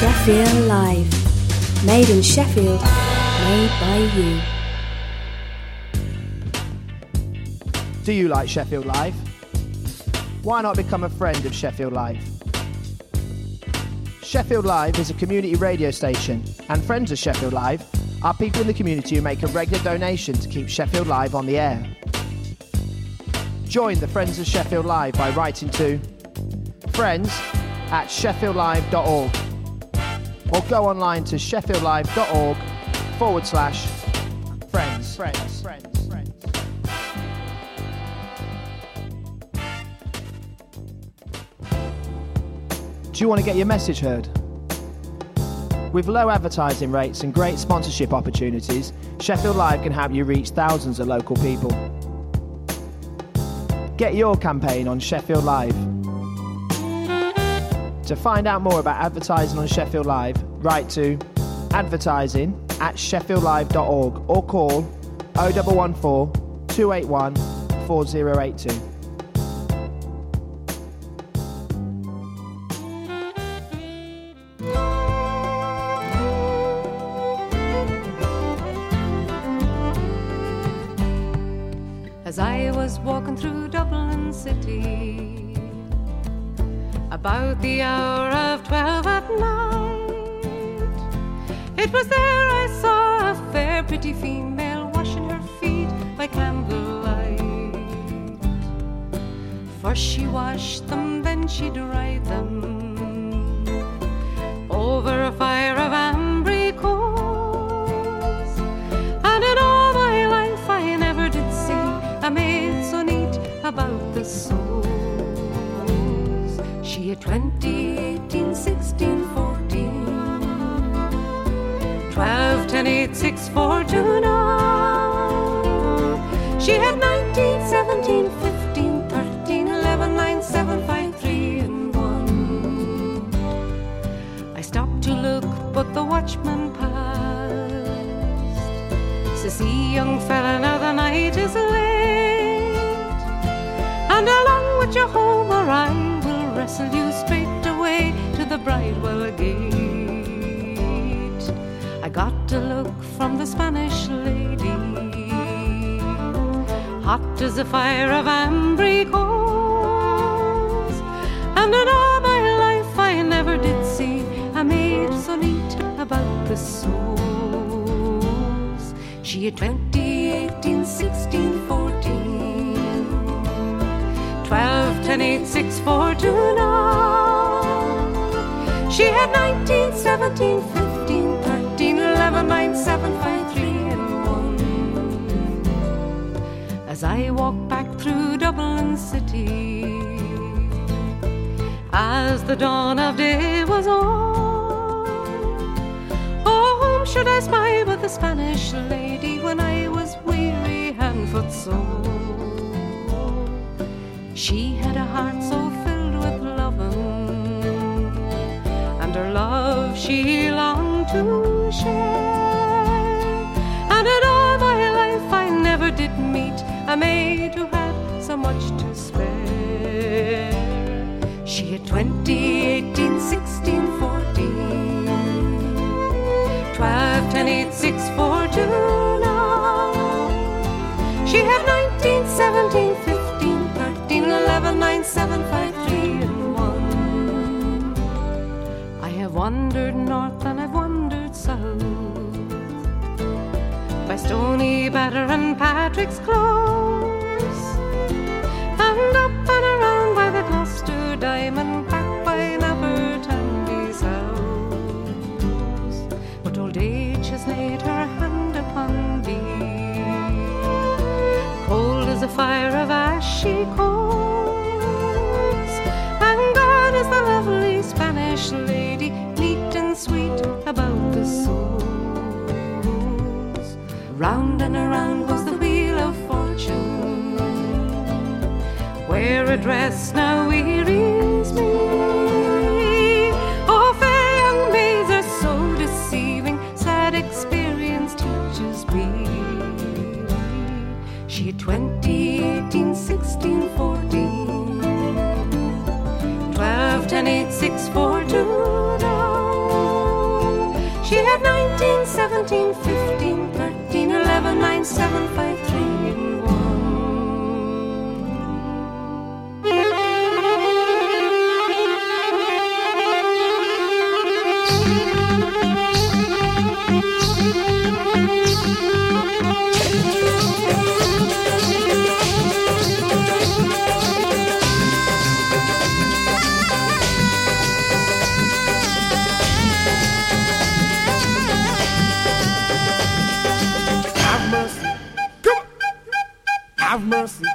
Sheffield Live. Made in Sheffield, made by you. Do you like Sheffield Live? Why not become a friend of Sheffield Live? Sheffield Live is a community radio station, and friends of Sheffield Live are people in the community who make a regular donation to keep Sheffield Live on the air. Join the Friends of Sheffield Live by writing to friends@sheffieldlive.org or go online to sheffieldlive.org/friends. Do you want to get your message heard? With low advertising rates and great sponsorship opportunities, Sheffield Live can help you reach thousands of local people. Get your campaign on Sheffield Live. To find out more about advertising on Sheffield Live, write to advertising@sheffieldlive.org or call 0114 281 4082. As I was walking through Dublin City, about the hour of 12 at night, it was there I saw a fair pretty female washing her feet by candlelight. First she washed them, then she dried them over a fire of ambry coals, and in all my life I never did see a maid so neat about the soles. She had 20, 18, 16, 14, 12, 10, 8, 6, 4, 2, 9. She had 19, 17, 15, 13, 11, 9, 7, 5, 3, and 1. I stopped to look, but the watchman passed. Says, see, young fella, now the night is late, and along with you home or I will wrestle you straight away to the Bridewell gate. I got a look from the Spanish lady, hot as a fire of ambry coals, and in all my life I never did see a maid so neat about the soles. She had 20, 18, 16, 14, 12, 10, 8, 6, 4, 2, 9. She had 19, 17, 15, 13, 11, 9, 7, 5, 3, and 1. As I walked back through Dublin City, as the dawn of day was on, oh, whom should I spy but the Spanish lady when I was weary, hand, foot, soul. She had a heart so filled with loving, and her love she longed to share. And in all my life I never did meet a maid who had so much to spare. She had 20, 18, 16, 14, 12, 10, 8, 6, 4, 2, 9. She had 19, 17, 15, 13, 11, 9, 7, 5, 3, and 1. I have wandered north and I've wandered south, by Stony Batter and Patrick's Close, and up and around by the Gloucester Diamond, back by Nabertandy's house. But old age has laid her hand upon thee, cold as a fire of ashy coals, and gone is the lovely Spanish lady, neat and sweet about the soles. Round and around goes the wheel of fortune, where a dress now wearies me. Oh, fair young maids are so deceiving, sad experience teaches me. She had 20, 18, 16, 14, 12, 10, 8, 6, 4, 2, 9. 753 and 1. Have mercy.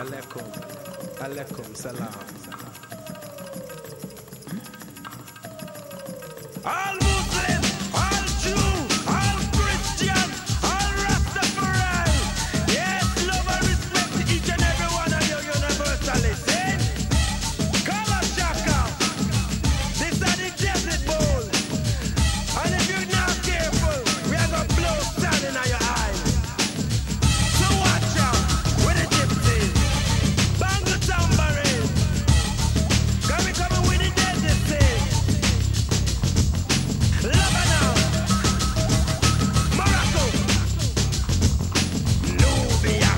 Alaikum salam. All Muslim, all Jew, all Christian, all Rastafari. Yes, love and respect to each and every one of you universally. See? Call us Shaka. This are the Desert Bowl. And if you're not careful, we are gonna blow sand in your eyes. So watch out with the gypsies. Bang the tambourine. Coming with the desert sea. Lebanon, Morocco, Nubia,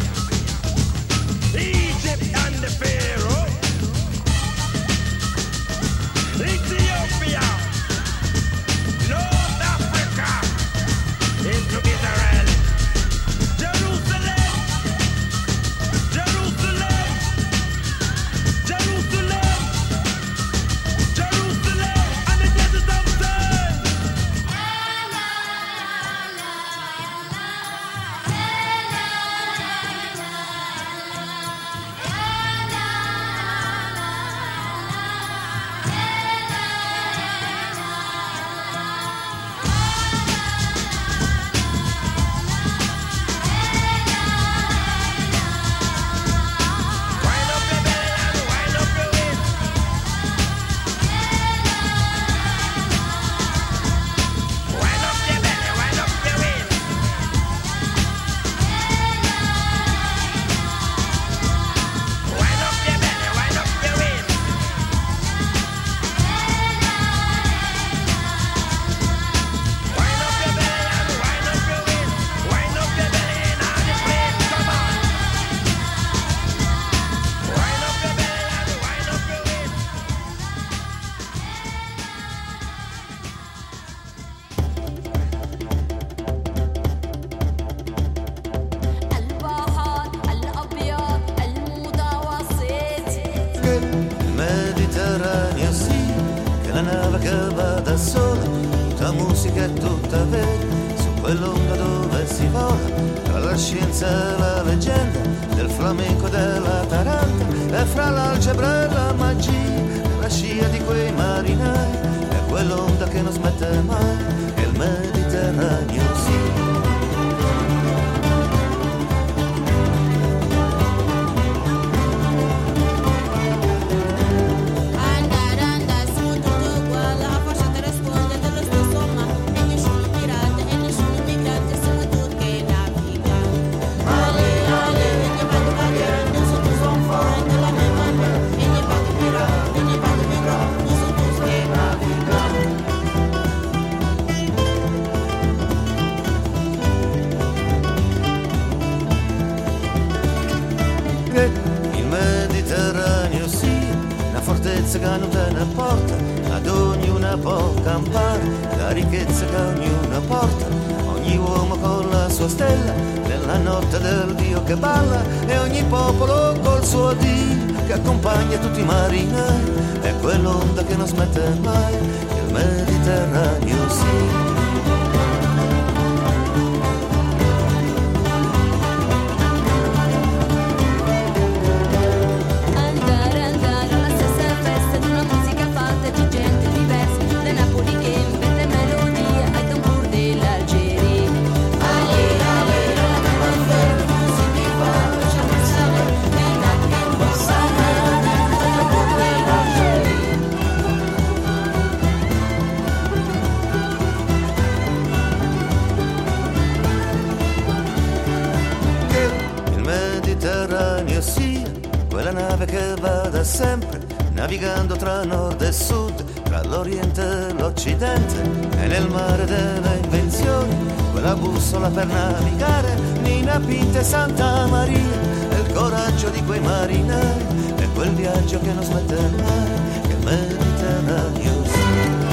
Egypt and the Pharaoh, Ethiopia, North Africa, into Israel, Jerusalem, Jerusalem, Jerusalem, Jerusalem, and the desert of sand. Wind up your belly and wind up your waist. Wind up your belly, wind up your waist. Wind up your belly, wind up your waist. Wind up your belly and wind up your waist. Wind up your belly in all the place, come on. Wind up your belly and wind up your waist. البحر الأبيض المتوسط Mediterraneo sì, che la nave che va da sola, tutta musica e tutta vera, su quell'onda dove si vola, tra la scienza e la leggenda, del flamenco e della taranta, e fra l'algebra e la magia, la scia di quei marinai, è quell'onda che non smette mai, è il Mediterraneo sì. Andare su tutto uguale, affacciate risponde dello stesso ma e nessuno pirata e nessuno migrante, siamo tutti che navigano. Ale, ale, ne vado bagliare, non sono tutti son fuori della mia mamma, e ne vado pirata, e ne vado migrare, non sono tutti che navigano. Il Mediterraneo sì, una fortezza che non te ne porta, ad ognuna può campare, la ricchezza che ognuna porta, ogni uomo con la sua stella, nella notte del Dio che balla, e ogni popolo col suo Dio, che accompagna tutti i marinai, è quell'onda che non smette mai, il Mediterraneo sì. Andare alla stessa festa di una musica fatta di gente diversa, da Napoli che inventa melodia ai tambur dell'Algeria. Ale, ale, la bandera, musica fatta, facciamo il sale, e Napoli che possa andare ai tambur dell'Algeria. Il Mediterraneo sia quella nave che va da sempre, navigando tra nord e sud, tra l'oriente e l'occidente, e nel mare delle invenzioni, quella bussola per navigare, Nina Pinta e Santa Maria, e il coraggio di quei marinai, e quel viaggio che non smette mai, che il Mediterraneo sia.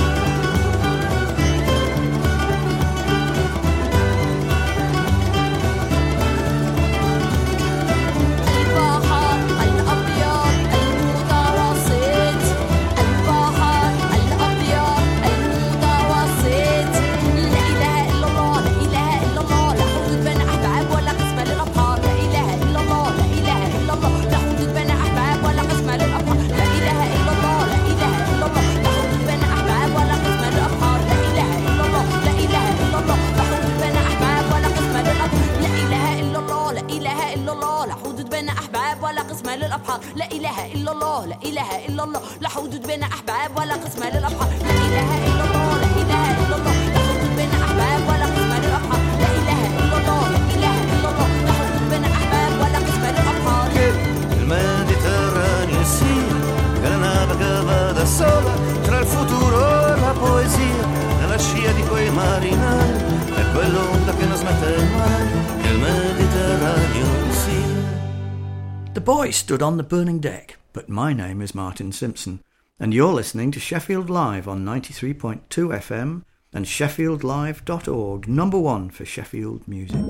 البحر الأبيض المتوسط البحر الأبيض المتوسط لا إله إلا الله لا إله إلا الله لا حدود بين أحباب ولا قسمة للأطهار لا إله إلا الله لا إله إلا الله لا حدود النهار. لا إله إلا الله لا إله إلا الله، لا حدود بين أحباب ولا قسمة للأبحار. لا إله إلا الله لا إله إلا الله، لا حدود بين أحباب ولا قسمة للأبحار. لا إله إلا الله لا إله إلا الله، لا حدود بين أحباب ولا قسمة للأبحار. Il Mediterraneo sia che la nave che va da sola tra il futuro e la poesia, nella scia di quei marinai, è quell'onda che non smette mai, che il Mediterraneo sia. The boy stood on the burning deck, but my name is Martin Simpson, and you're listening to Sheffield Live on 93.2 FM and sheffieldlive.org, number one for Sheffield music.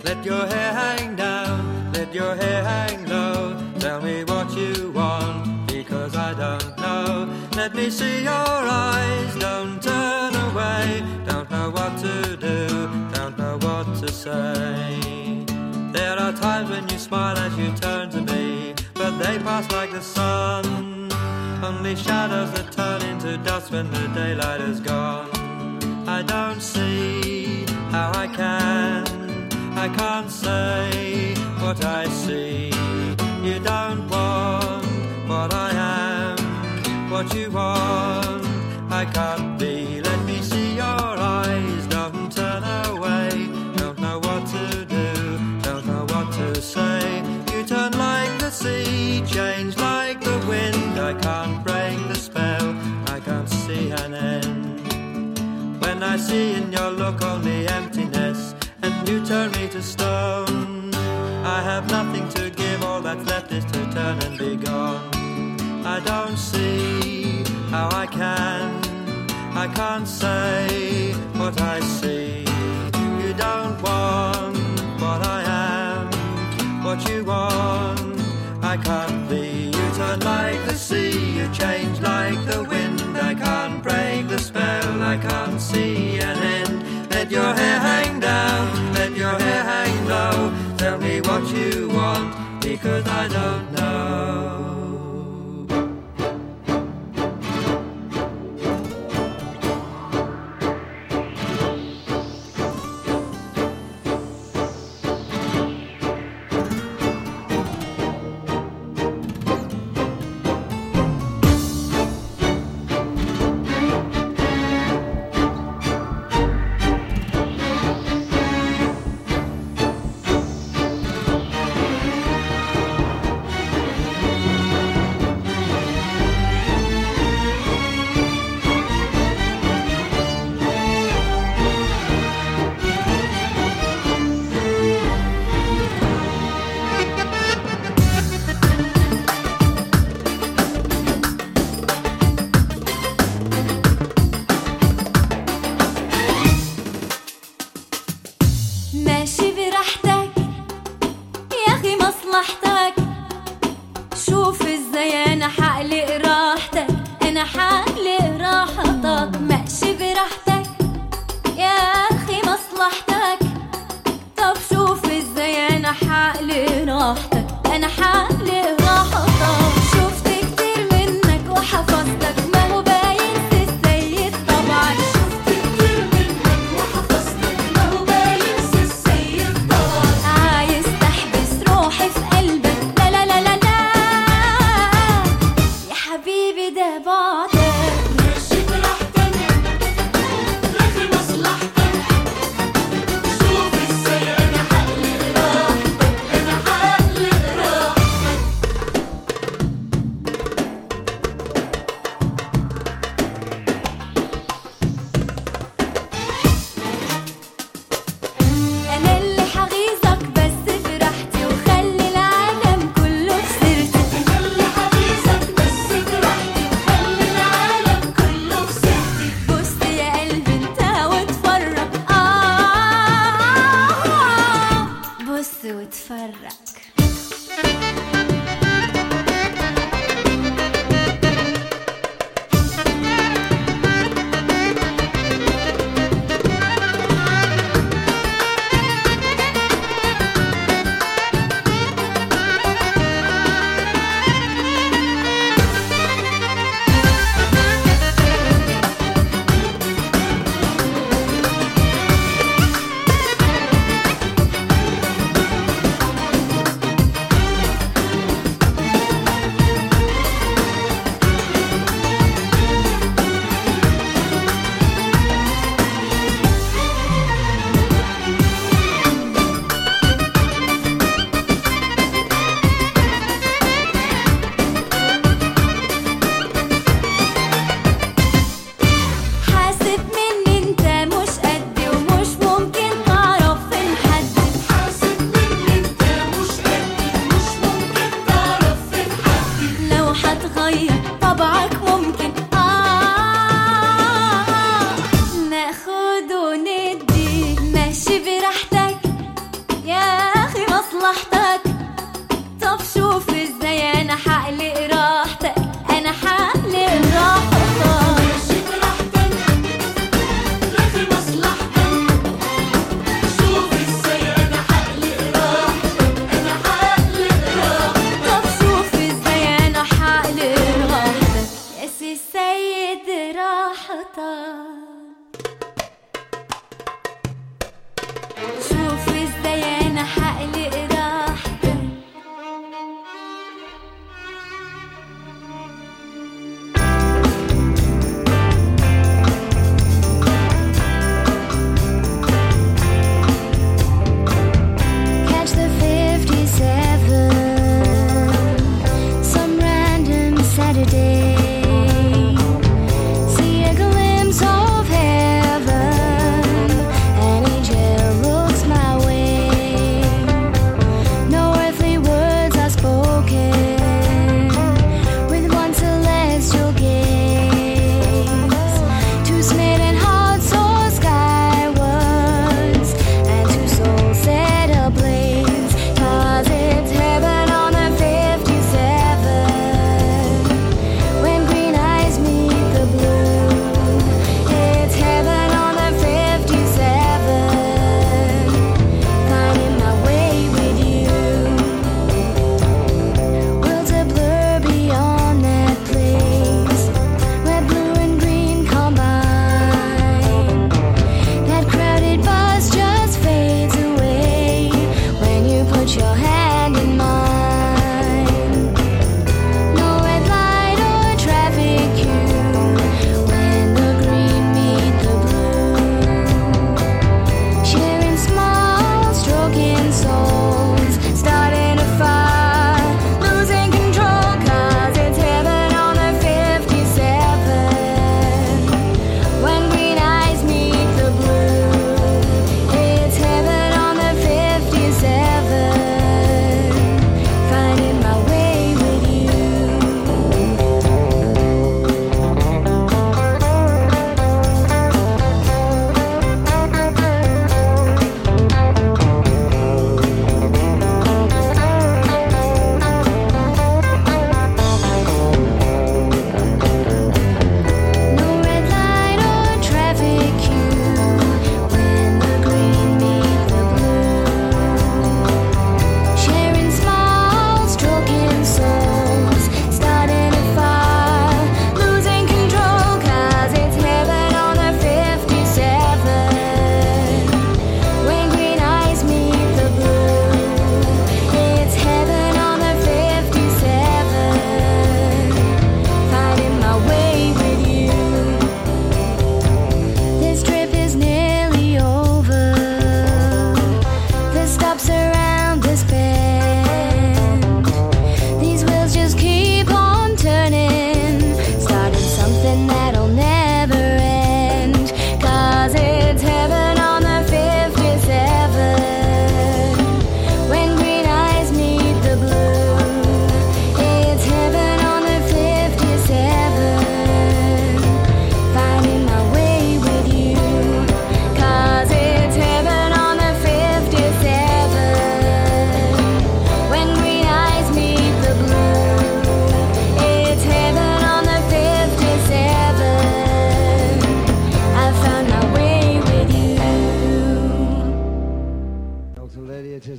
Let your hair hang down, let your hair hang low. Tell me what you want, because I don't know. Let me see your eyes, don't turn away. Don't know what to do, don't know what to say. There are times when you smile as you turn to me, but they pass like the sun. Only shadows that turn into dust when the daylight is gone. I don't see how I can't say what I see. You don't want what I am, what you want I can't be. Let me see your eyes, don't turn away. Don't know what to do, don't know what to say. You turn like the sea, change like the wind. I can't break the spell, I can't see an end. When I see in your look only emptiness, and you turn me to stone, I have nothing to give, all that's left is to turn and be gone. I don't see how I can't say what I see. You don't want what I am, what you want I can't be. You turn like the sea, you change like the wind. I can't break the spell, I can't see an end. Let your hair hang down, let your hair hang low. Tell me what you want, because I don't know.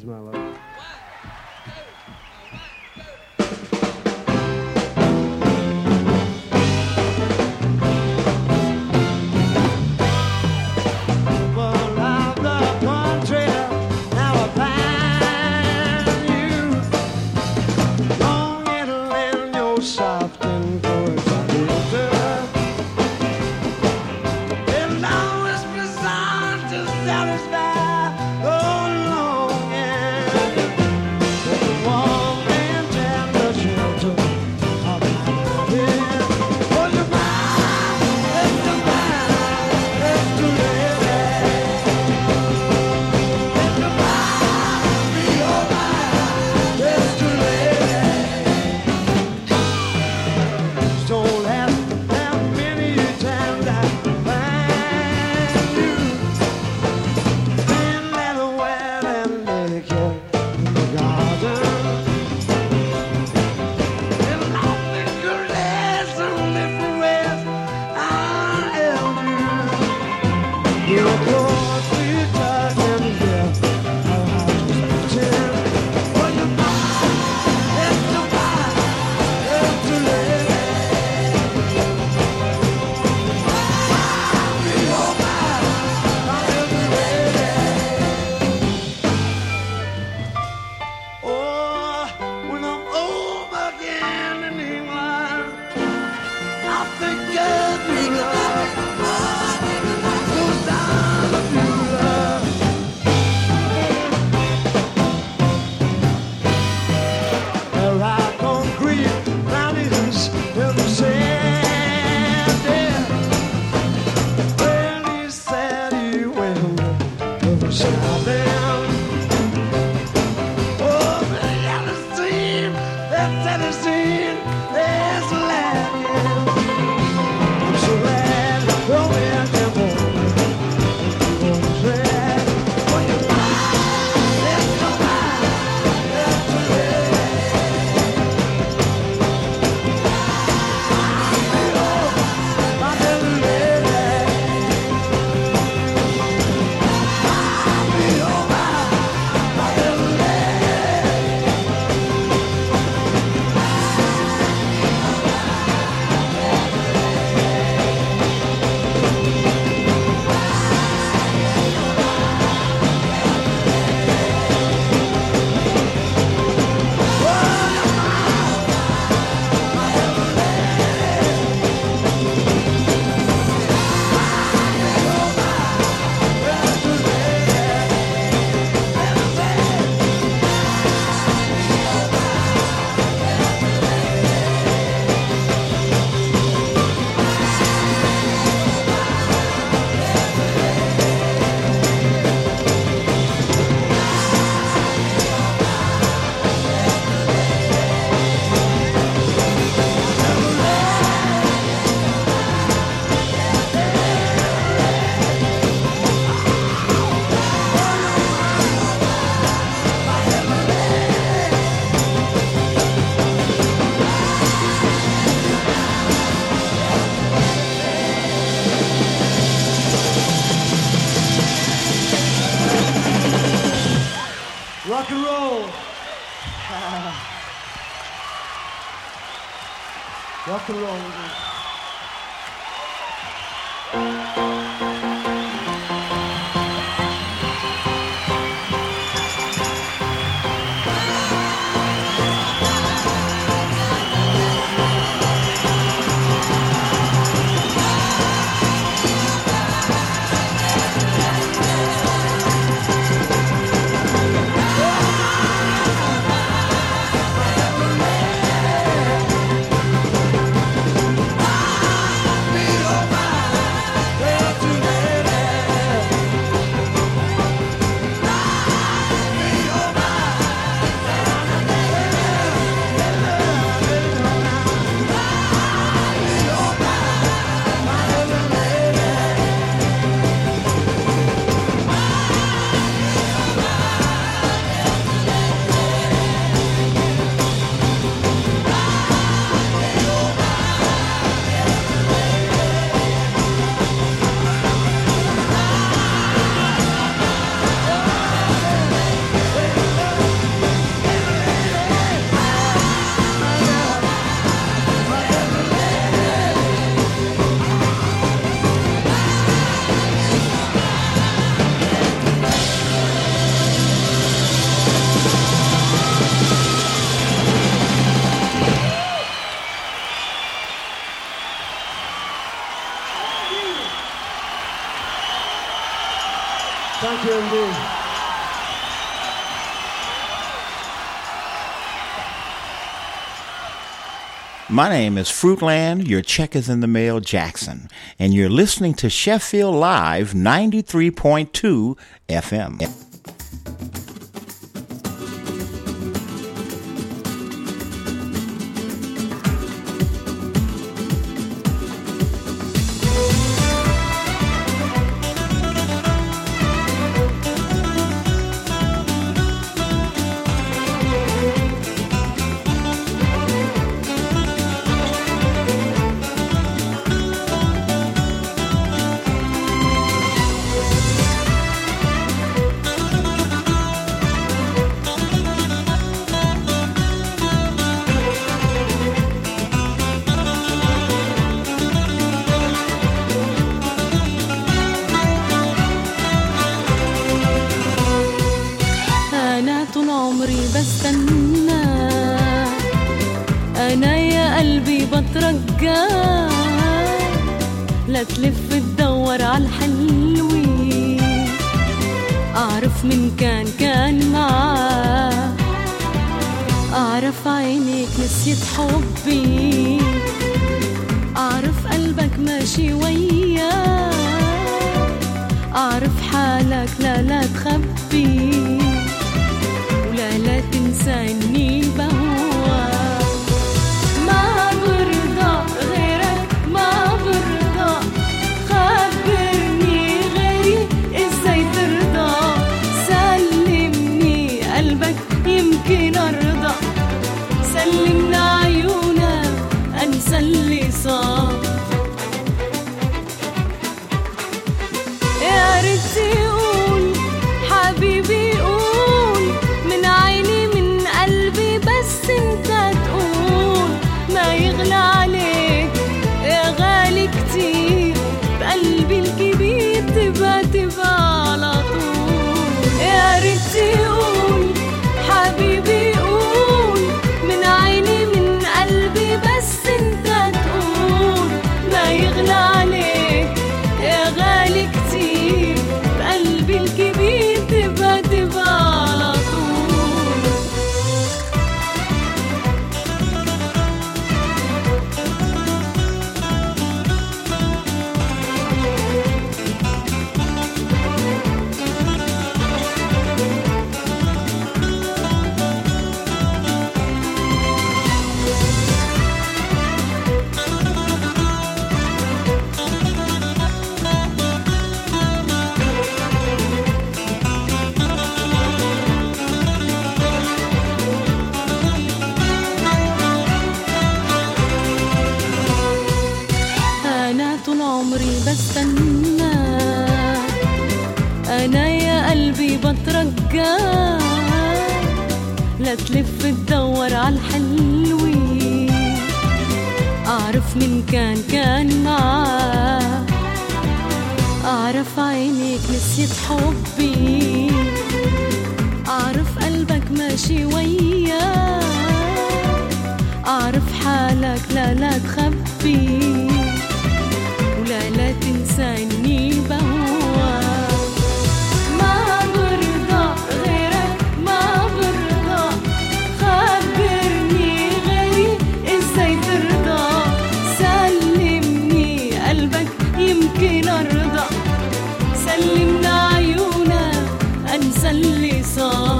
please, my love. Rock and roll. Rock and roll. Bye. Thank you indeed. My name is Fruitland, your check is in the mail, Jackson, and you're listening to Sheffield Live 93.2 FM. تلف تدور عالحلوين أعرف من كان معاه أعرف عينيك نسيت حبي أعرف قلبك ماشي وياه أعرف حالك لا تخبي ولا تنسى إني بهواك ما برضى غيرك ما برضى خبرني غيري إزاي ترضى سلمني قلبك يمكن أرضى سلمنا عيونك أنسى اللي صار يا ريت تقول حبيبي قول من عيني من قلبي بس انت تقول ما يغلى عليك يا غالي كتير بقلبي الكبير تبقى على طول يا ريت تقول حبيبي قول من عيني من قلبي بس انت تقول ما يغلى عليك يا غالي كتير بقلبي الكبير تبقى على طول بستنى أنا يا قلبي بترجى لا تلف تدور عالحلوين أعرف من كان معاه أعرف عينيك نسيت حبي أعرف قلبك ماشي وياه أعرف حالك لا تخبي لا تنسى إني بهواك ما برضى غيرك ما برضى خبرني غيري إزاي ترضى سلمني قلبك يمكن أرضى سلمنا عيونك أنسى اللي صار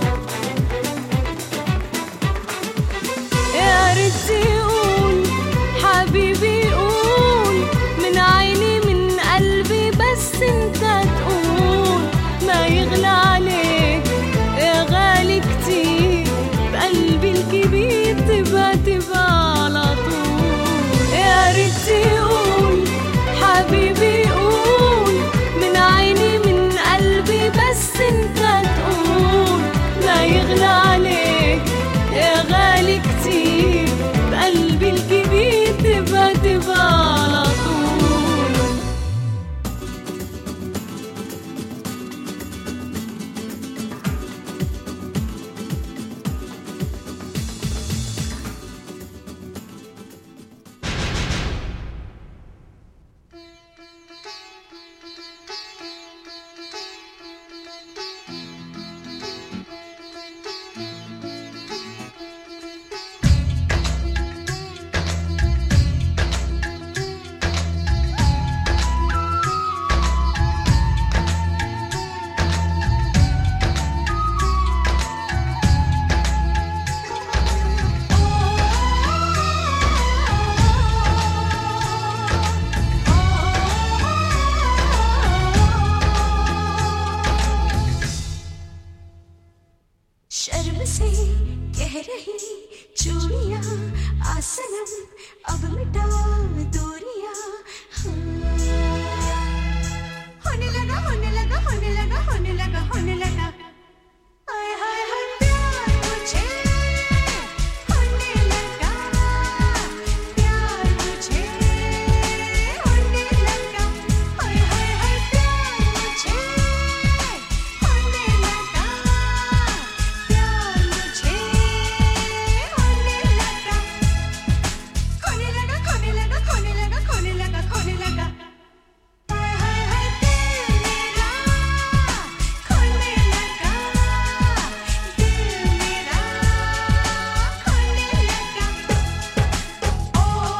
يا ريت تقول حبيبي قول من عيني من قلبي रही चूड़ियां आसनम अब मिटा दूरियां होने लगा होने लगा होने लगा होने लगा होने लगा हाय हाय हाय प्यार मुझे होने लगा प्यार मुझे होने लगा हाय हाय हाय प्यार मुझे होने लगा प्यार मुझे होने लगा खोने लगा खोने लगा खोने लगा खोने लगा खोने लगा हाय हाय हाय दिल मेरा खोने लगा दिल मेरा खोने लगा ओ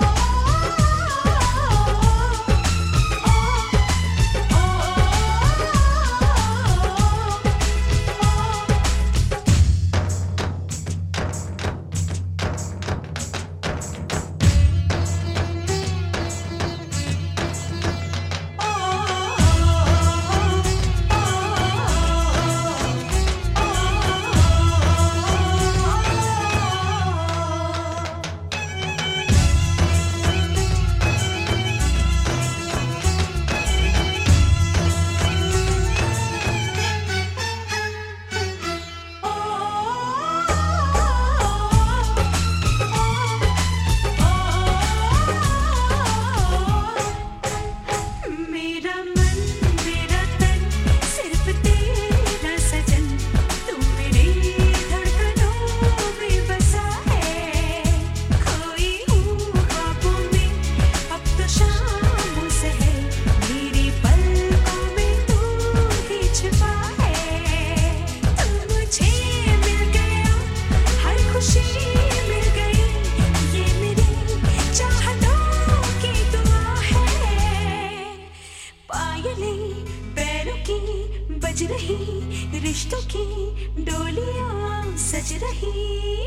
मेरा मन मेरा तन सिर्फ तेरा सजन तू मेरी धड़कनों में बसा है खोई हूँ ख्वाबों में अब तो शामों से है मेरी पलकों में तू ही छिपा है तू मुझे मिल गया हर खुशी मिल गई ये मेरी चाहतों की दुआ है पायलें पैरों की बज रही रिश्तों की डोलियां सज रही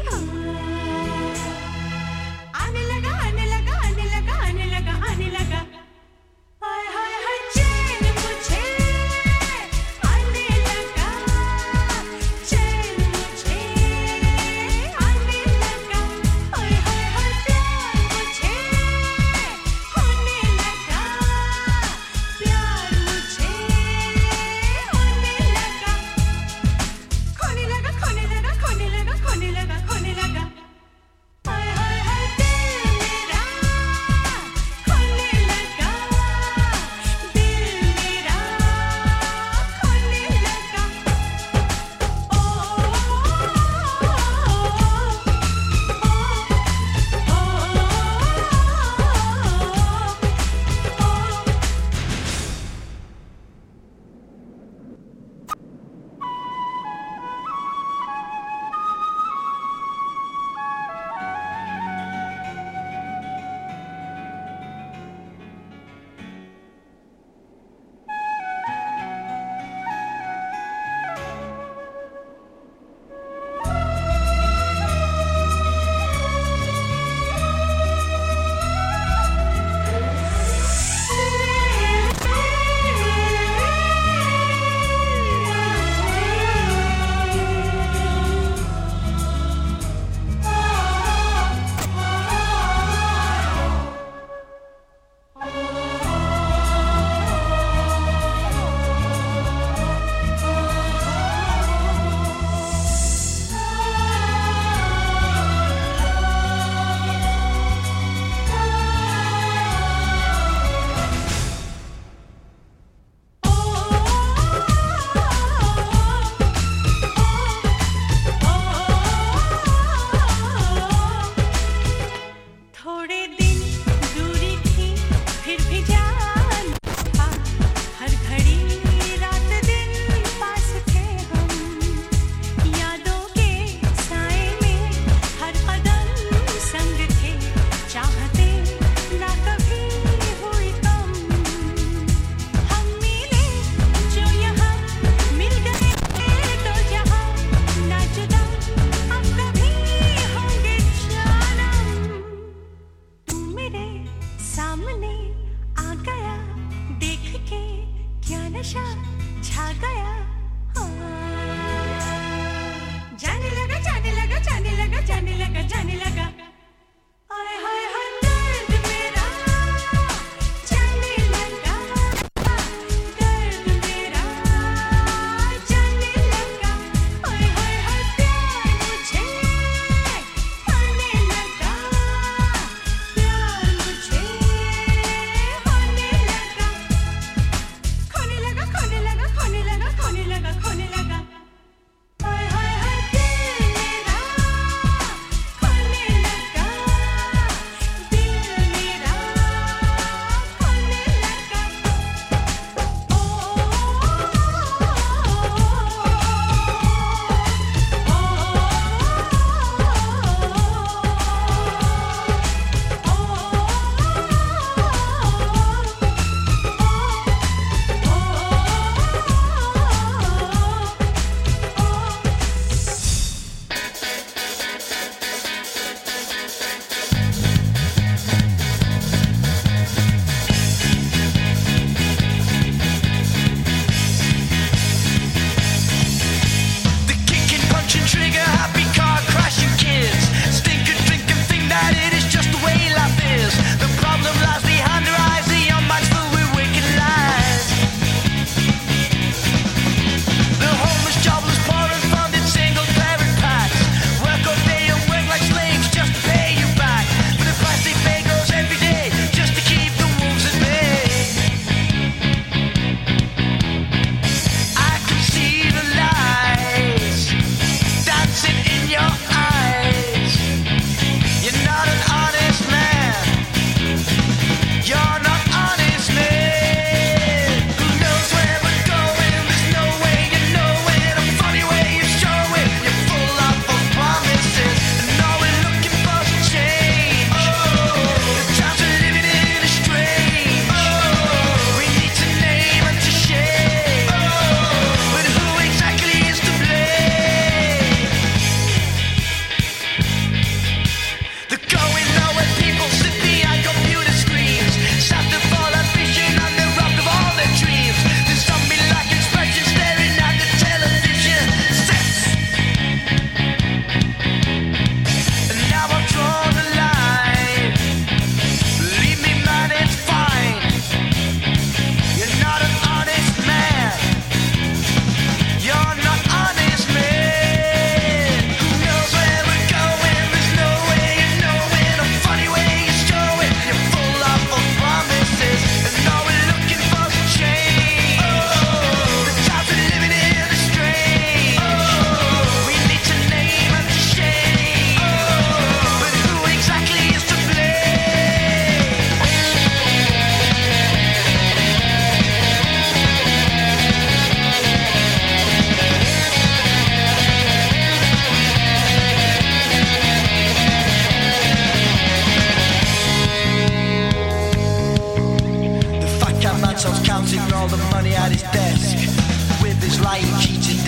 आने लगा आने लगा आने लगा आने लगा आने लगा हाय हाय हाय चैन मुझे आने लगा चैन मुझे आने लगा हाय हाय हाय प्यार मुझे होने लगा प्यार मुझे होने लगा खोने लगा खोने लगा खोने लगा खोने लगा खोने लगा हाय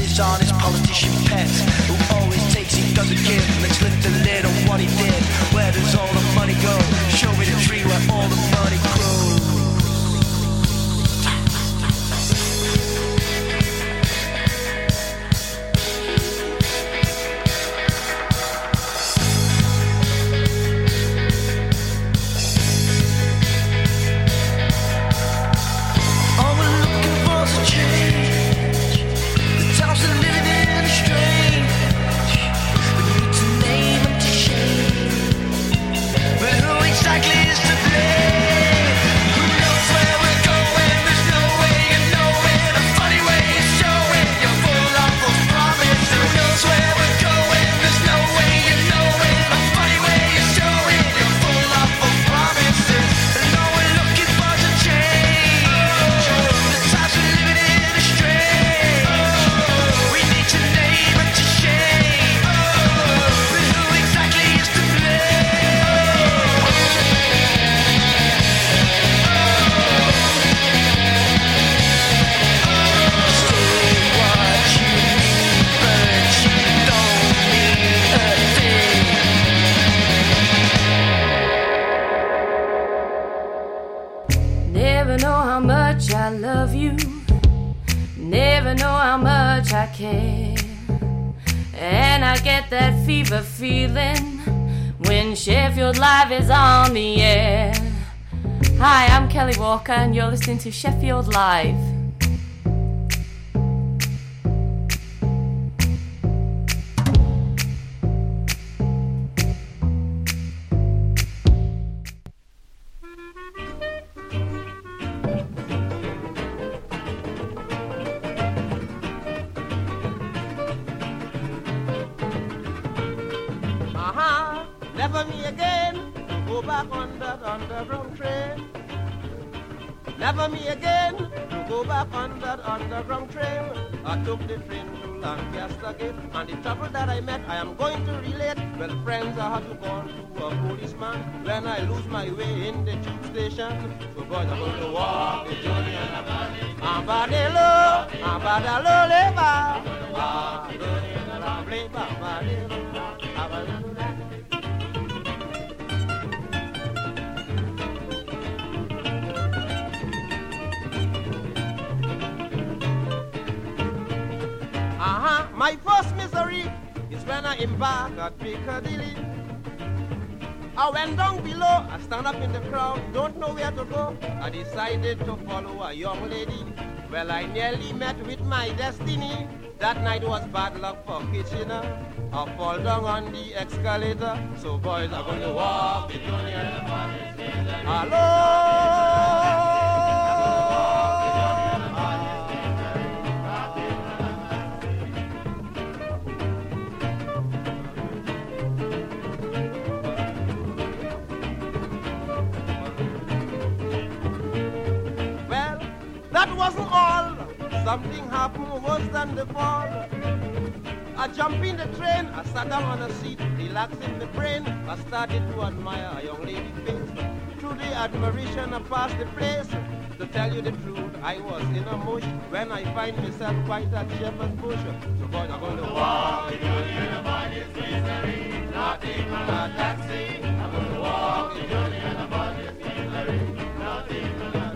dishonest politician pets who always takes, he doesn't give. Let's lift the lid on what he did. Where does all the money go? Show me the tree where all the money grows. Never know how much I love you. Never know how much I care. And I get that fever feeling when Sheffield Live is on the air. Hi, I'm Kelly Walker and you're listening to Sheffield Live. Never me again, go back on that underground train. Never me again, to go back on that underground train. I took the train to Lancaster Gate, and the trouble that I met, I am going to relate. Well, friends, I had to call to a policeman when I lose my way in the tube station. So boys, I'm going to walk the journey and Abadelo, Abadalo, Leba, Abadelo, Abadelo. My first misery is when I embark at Piccadilly. I went down below, I stand up in the crowd, don't know where to go. I decided to follow a young lady. Well, I nearly met with my destiny. That night was bad luck for Kitchener. I fall down on the escalator. So boys are going to walk the journey and the money. Hello. That wasn't all. Something happened worse than the fall. I jumped in the train, I sat down on a seat, relaxing the brain. I started to admire a young lady's face. Through the admiration, I passed the place. To tell you the truth, I was in a mush when I find myself quite at Shepherd's Bush. So boys, I'm going to walk the journey and avoid this misery. Nothing but a taxi. I'm going to walk the journey and avoid this misery. Nothing but a taxi.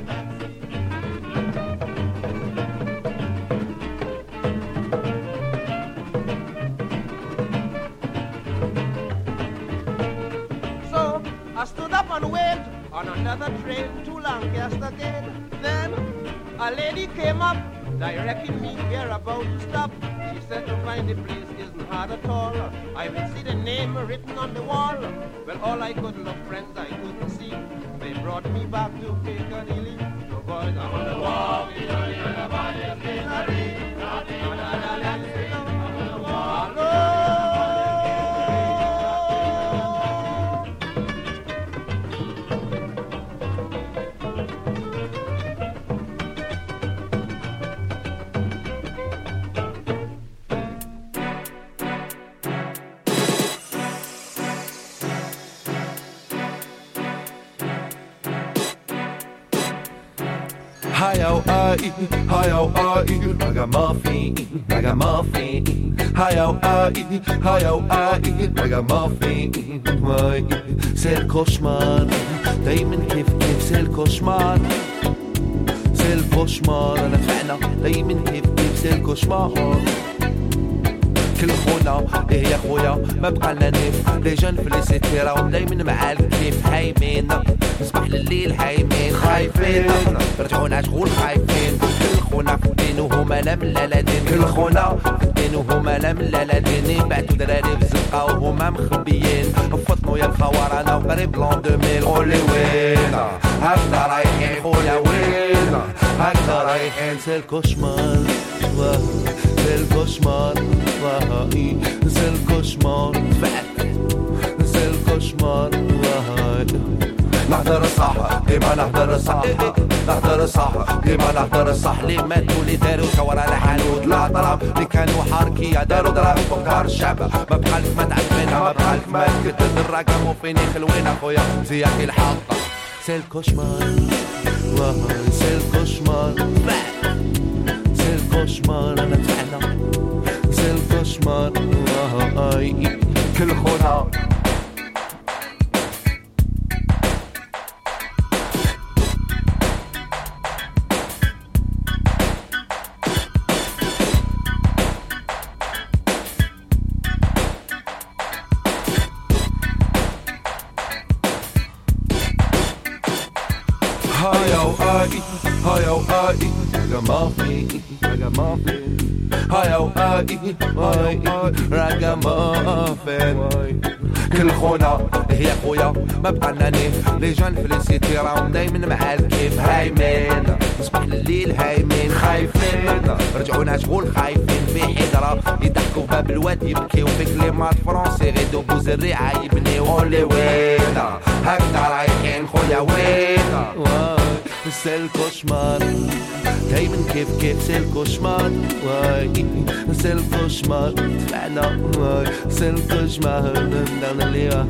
I stood up and wait on another train to Lancaster Gate. Then a lady came up, directing me where about to stop. She said to find the place isn't hard at all. I will see the name written on the wall. Well, all I could look, friends, I couldn't see. They brought me back to Piccadilly. So boys, I'm on the walk. Hi, how are هايو آي رagamuffin ragamuffin هايو آي هايو آي ragamuffin واي c'est le cauchemar دايما كيف c'est le cauchemar c'est le cauchemar أنا فعنا دايما كيف c'est le cauchemar كل خونا إيه يا خويا ما بقى لنا نيف لي جون في لي سيتي راهم دايما مع الكيف هايمين صباح لليل هايمين خايفين رجعونا شغول خايفين كل خونا في الدين وهما لا من لا دين كل خونا في الدين وهما لا من لا دين بعتو دراري في الزنقة وهما مخبيين فطنوا يا الخوارانا وقريب لون 2000 قولي وين هكذا رايحين خويا وين هكذا رايحين سي الكوشمار c'est le cauchemar, c'est le cauchemar, c'est le cauchemar. نحضر الصح ديما نحضر الصح نحضر الصح ديما نحضر الصح اللي ماتوا اللي داروا ثورة على حانوت العطرة اللي كانوا حاركية داروا ضرب فوق دار الشعب ما بقالك ما تعرفينها ما بقالك ما تكتب الراقم وفيني خلوين اخويا زياكي الحقة c'est le cauchemar, c'est le cauchemar. C'est le cauchemar أنا فعلا c'est le cauchemar كل خونا هايو آي ragamuffin هايو آي ragamuffin كل خونا هي خويا ما بقى لنا نيف لي جون في لي سيتي راهم دايما مع الكيف هايمين صباح لليل هايمين خايفين رجعونا شغول خايفين في حجرة يضحكوا باب الواد يبكيو في كلمات فرونسي غيدو بوز الريعة يبنيو قولي وين هكذا رايحين خويا وين c'est le cauchemar دايما كيف c'est le cauchemar c'est le cauchemar فعلا c'est le cauchemar dans le lit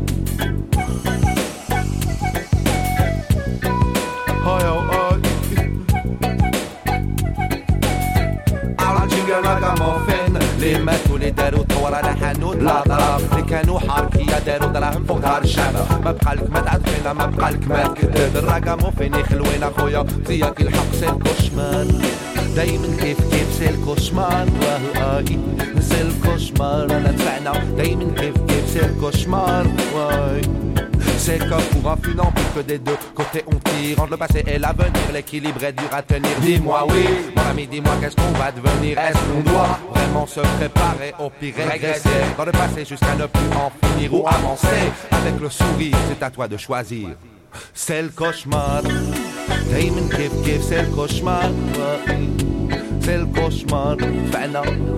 ragamuffin اللي ماتوا اللي داروا ثورة على حانوت الأطراف اللي كانوا حاركية داروا دراهم فوق دار الشعب ما بقالك ما تعرفينا ما بقالك ما تكذب الرagamuffin يخلوين أخويا زياك الحق سي الكوشمار دايما كيف سي الكوشمار سي الكوشمار أنا دفعنا دايما كيف سي الكوشمار C'est comme pour un funambule que des deux côtés on tire. Entre le passé et l'avenir, l'équilibre est dur à tenir. Dis-moi oui, mon ami, dis-moi qu'est-ce qu'on va devenir. Est-ce qu'on doit vraiment se préparer au pire et régresser dans le passé jusqu'à ne plus en finir ou avancer? Avec le sourire, c'est à toi de choisir. C'est le cauchemar. Dayman kif kif, c'est le cauchemar. C'est le cauchemar.